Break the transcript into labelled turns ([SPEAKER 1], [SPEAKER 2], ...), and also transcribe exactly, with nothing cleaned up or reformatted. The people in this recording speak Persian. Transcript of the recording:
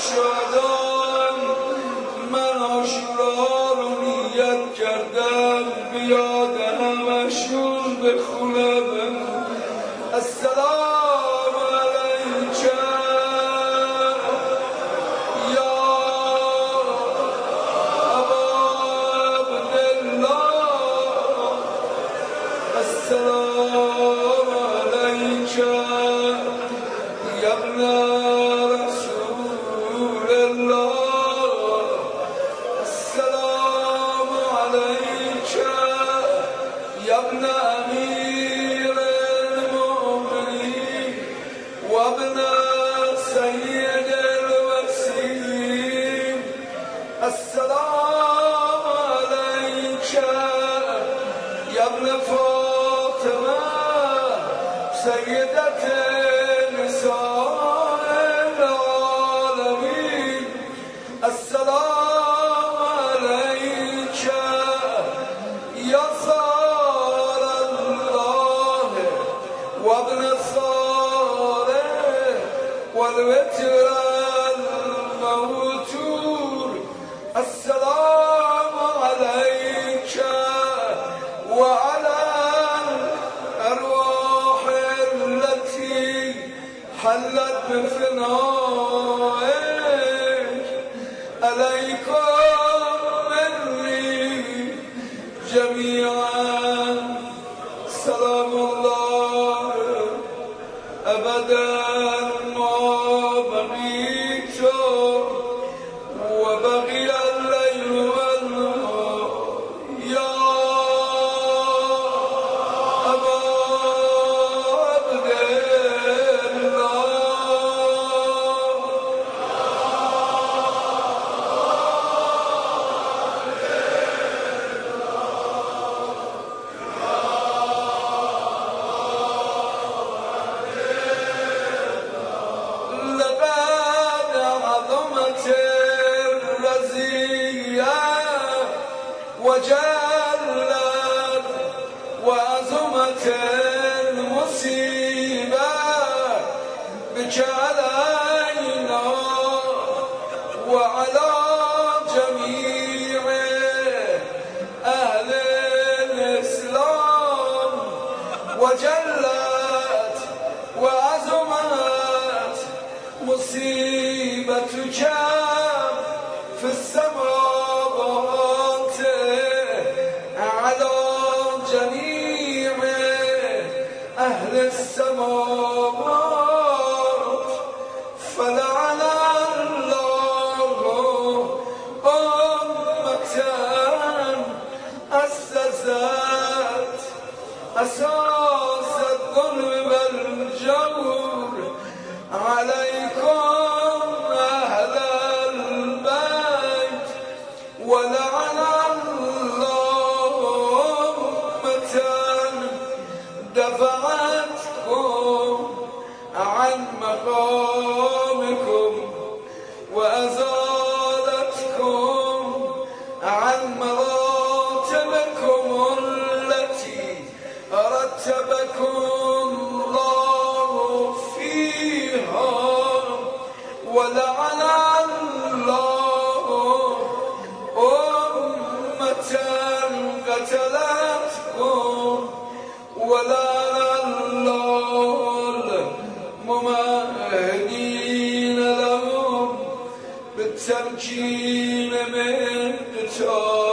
[SPEAKER 1] شادان من عاشورا رو نیت کردم بیاد همشون بخونم السلام علیک یا ابا عبدالله السلام علیک یا ابن رسول الله السلام علیک یا ابن امیر المؤمنین و ابن سید الوسیم السلام علیک یا ابن فاطمه سیدت نساء العالمین السلام علیک یا صار الله و ابن صالح و الوتر الموتور السلام علیک و علی الارواح التي حلت بفنائك عليكم مني جميعا سلام الله أبدا ما بقيت وبقي الليل والنهار يا أبا عبد الله لقد عظمت الرزية وجلت وعظمت المصيبة بك علينا وعلى جميع أهل الإسلام وجلت وعظمت مصيبتك في السماوات على جميع أهل السماوات فلعن الله أمة أسست أساس الظلم والجور عليكم أهل البيت ولعن الله أمة دفعتكم عن مقامكم وأزالتكم عن مراتبكم التي رتبكم الله فيها ولعن الله أمة قتلتكم ولعن الله الممهدين لهم بالتمكين من قتال